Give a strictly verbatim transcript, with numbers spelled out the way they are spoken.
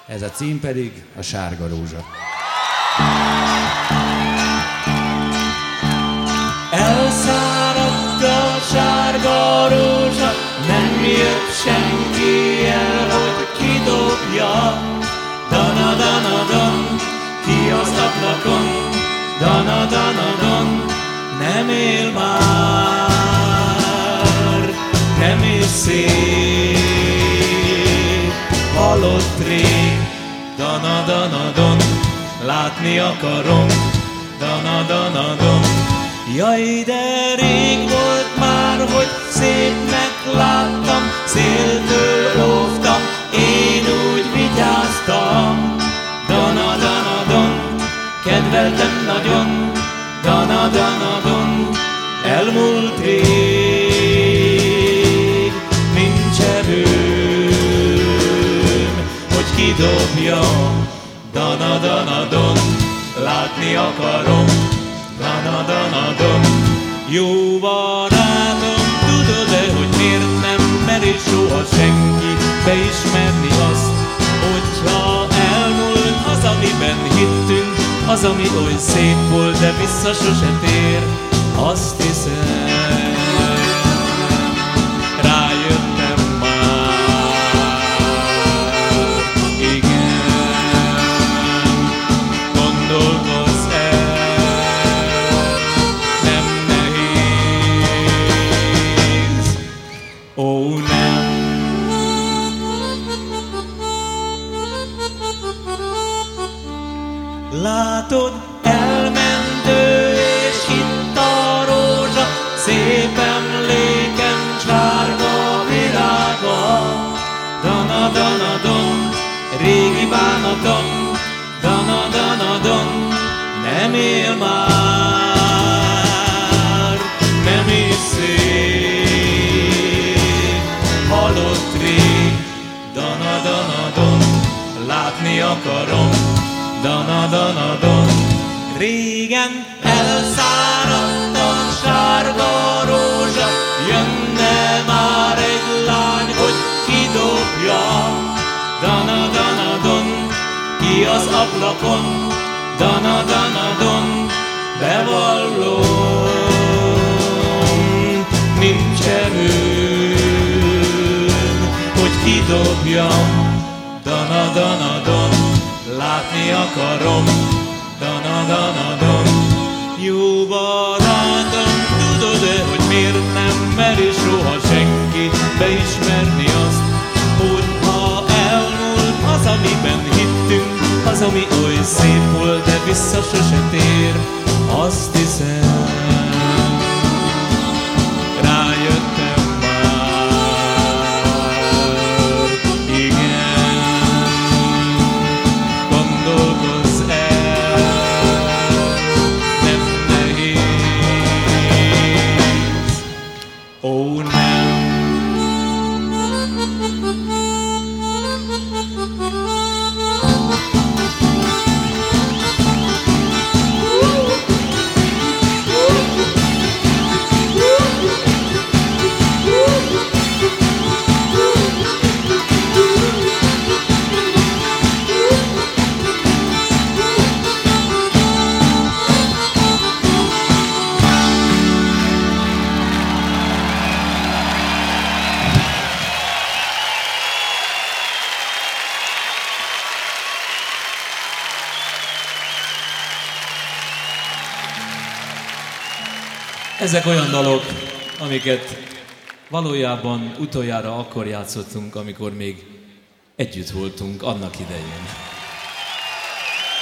Ez a cím pedig a Sárga rózsa. Elszáradt a sárga rózsa, nem jött senki el, hogy kidobja. Dana-dana-don, ki az ablakon, dana-dana-don, nem él már, nem is szép, halott rég. Dana-dana-don, látni akarom, dana-dana-don. Jaj, de rég volt már, hogy szépnek láttam, széltől óvtam, én úgy vigyáztam. Dana-dana-don, kedveltem nagyon, dana-dana-don, elmúlt rég, nincs erőm, hogy kidobjam. Dana-dana-don, látni akarom, dana-dana-don. Jó barátom, tudod-e, hogy miért nem meri soha senki beismerni azt, hogyha elmúlt az, amiben hittünk, az, ami oly szép volt, de vissza sose tér. Azt hiszem, rájöttem már, igen, gondolkozz el, nem nehéz, ó nem. Látod, elment ő és hitt a rózsa, szép emléken sárga virága. Dana-dana-don, régi bánatom, dana-dana-don, nem él már, nem is szép, halott rég. Dana-dana-don, látni akarom, dana-dana-don. Régen elszáradt a sárga rózsa, jönne már egy lány, hogy kidobja. Dana-dana-don, ki az ablakon, dana-dana-don, bevallom, nincs erőm, hogy kidobjam. Dana-dana-don, látni akarom, dana-dana-don. Jó barátom, tudod-e, hogy miért nem meri soha senki beismerni azt, hogy ha elmúlt az, amiben hittünk, az, ami oly szép volt, de vissza sose tér. Azt hiszem, rájöttem már, igen, gondolkozz el, nem nehéz, ó nem. Ezek olyan dalok, amiket valójában utoljára akkor játszottunk, amikor még együtt voltunk annak idején.